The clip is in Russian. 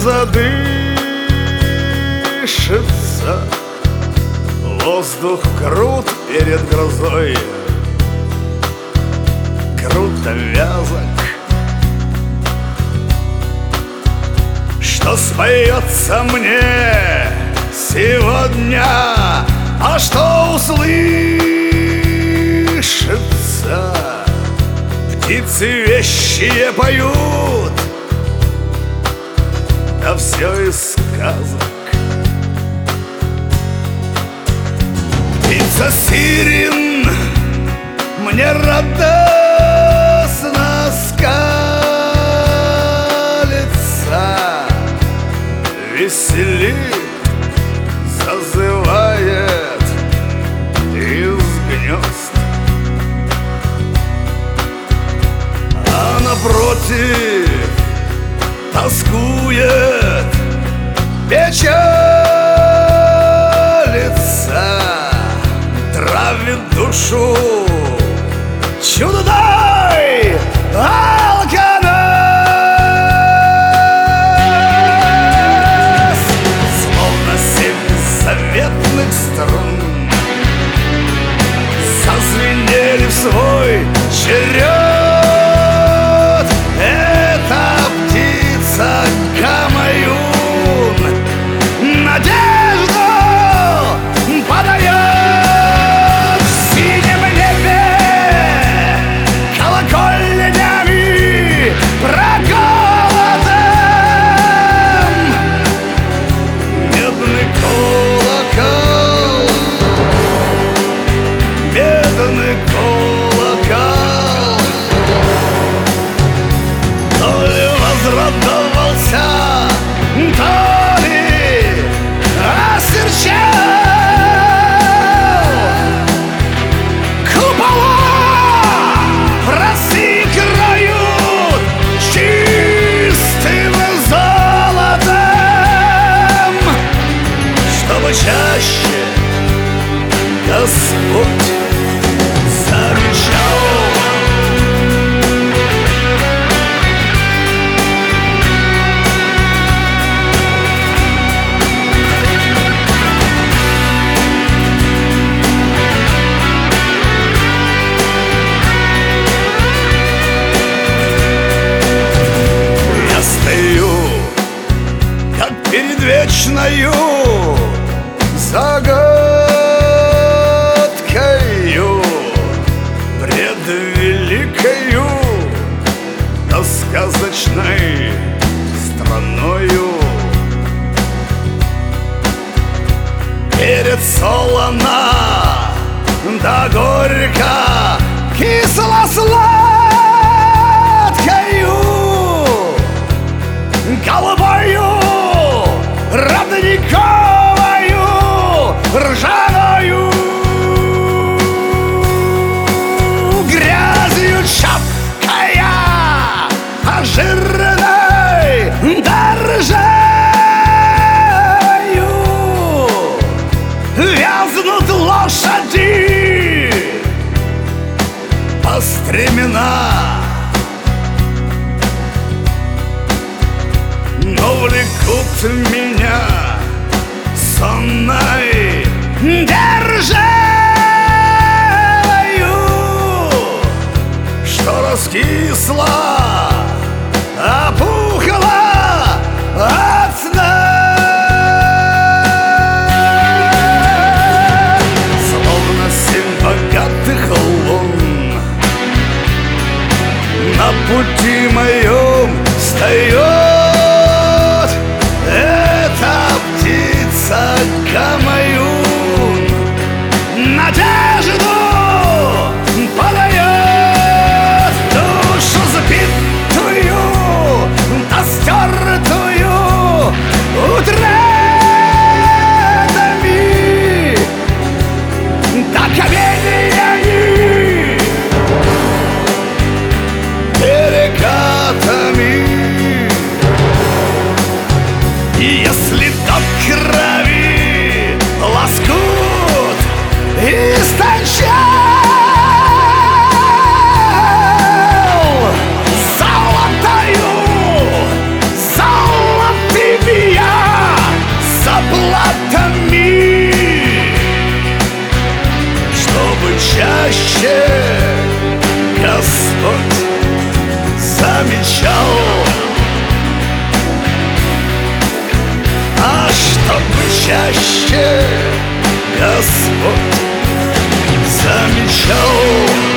задышится. Воздух крут перед грозой, круто вязок. Что споется мне сегодня, а что услышится? Птицы вещие поют, да все из сказок. Птица сирен мне радостно скалится, веселит, зазывает из гнезд. А напротив тоскует, печалится, травит душу чудной алкоголь. Словно 7 заветных струн зазвенели в свой черед. Эта птица Гамаюн надежду подает. В синем небе колокольнями проколотым медный колокол, медный колокол. То ли возрадовался, то ли осерчал. Купола в России крают чистым золотом, чтобы чаще Господь зарычал. Я стою, как перед вечною загадкою, пред великою, да сказочной страною. Перед солоно, да горько, кисло-сладкою, голубою, родниковою, ржаною, грязью чапкая, а жирной дорожаю вязнут лошади по стремена. Но влекут меня сонной державою, что раскисла, опухла от сна. Словно 7 богатых лун на пути моем встает. Эта птица Гамаюн надежду подает. Душу запит чаще Господь замечал